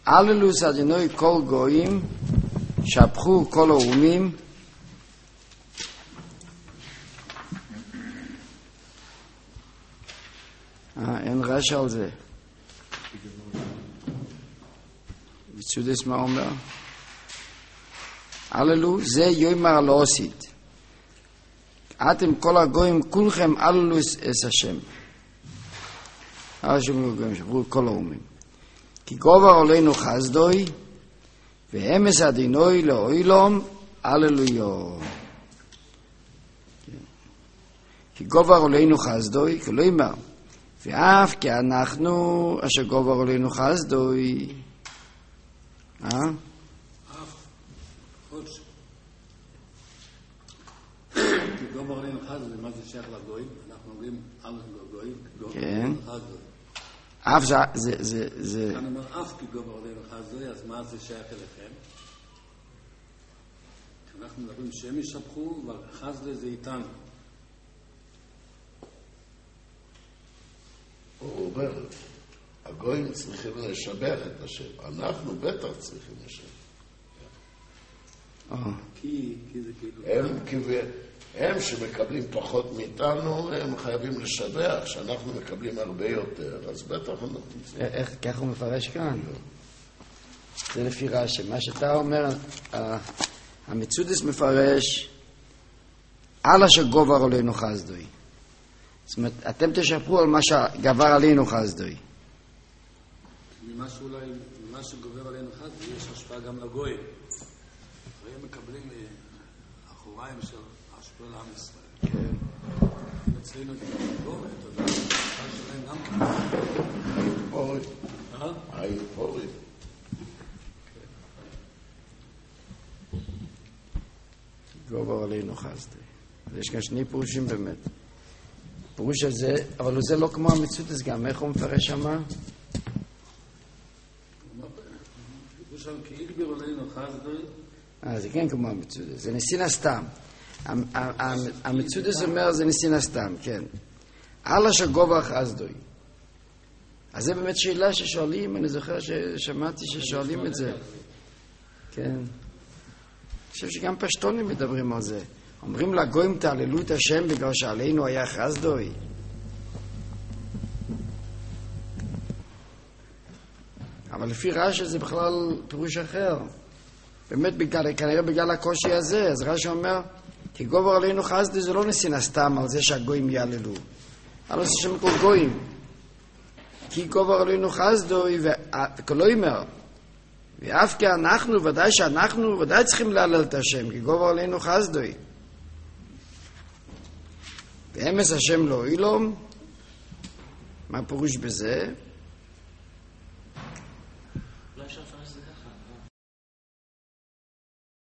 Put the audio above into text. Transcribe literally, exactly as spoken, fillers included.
הללוס אדינוי כל גויים, שבחו כל האומים, אה, אין רש על זה. מצודס מה אומר? הללו, זה יאמר לעושית. אתם כל הגויים, כולכם הללוס אס השם. השם גויים שברו כל האומים. כי גובר עלינו חסדוי, ואמס אדינוי לאוילום, הללויו. כי גובר עלינו חסדוי, כלומר, ואף כי אנחנו אשר גובר עלינו חסדוי. אה? אף חודש. כי גובר עלינו חסדוי, מה זה שייך לגויים? אנחנו אומרים על הגויים, כן. חסדוי. אף זה, זה, זה, זה... אני אומר, אף כי גובר עלינו חסדוי, אז מה זה שייך אליכם? אנחנו מדברים שהם ישבחו, אבל חסדוי זה איתנו. הוא אומר, הגויים צריכים לשבח את השם, אנחנו בטח צריכים לשבח. כי, כי זה כאילו... הם, הם שמקבלים פחות מאיתנו, הם חייבים לשבח, שאנחנו מקבלים הרבה יותר, אז בטח אנחנו... איך, כך הוא מפרש כאן? זה לפי רש"י. מה שאתה אומר, המצודס מפרש, על אשר גובר עלינו חסדוי. זאת אומרת, אתם תשפרו על מה שגבר עלינו חסדוי. ממה שאולי, ממה שגובר עלינו חסדוי, יש השפעה גם לגויים. הם מקבלים אחוריים של השפעה לעם ישראל. כן. אצלנו זה גובר, אתה יודע, השפעה שלהם גם כן. פורי. אה? היי, פורי. גובר עלינו חסדוי. יש כאן שני פירושים באמת. פירוש הזה, אבל זה לא כמו המצודס גם, איך הוא מפרש שמה? פירוש שם כי יגבר עלינו חסדוי. אה, זה כן כמו המצודס, זה ניסין הסתם. המצודס אומר זה ניסין הסתם, כן. על אשר גובר חסדוי. אז זה באמת שאלה ששואלים, אני זוכר ששמעתי ששואלים את זה. כן. אני חושב שגם פשטונים מדברים על זה. אומרים לגויים תעללו את השם בגלל שעלינו היה חסדוי. אבל לפי רש"י זה בכלל פירוש אחר. באמת בגלל, כנראה בגלל הקושי הזה, אז רש"י אומר, כי גובר עלינו חסדוי זה לא ניסין הסתם על זה שהגויים יעללו. על זה שם כל גויים. כי גובר עלינו חסדוי, וכלומר, ואף כי אנחנו, ודאי שאנחנו, ודאי צריכים להלל את השם, כי גובר עלינו חסדוי. ואמס השם לא אילום, מה פירוש בזה? לא אפשר לפרש את זה ככה.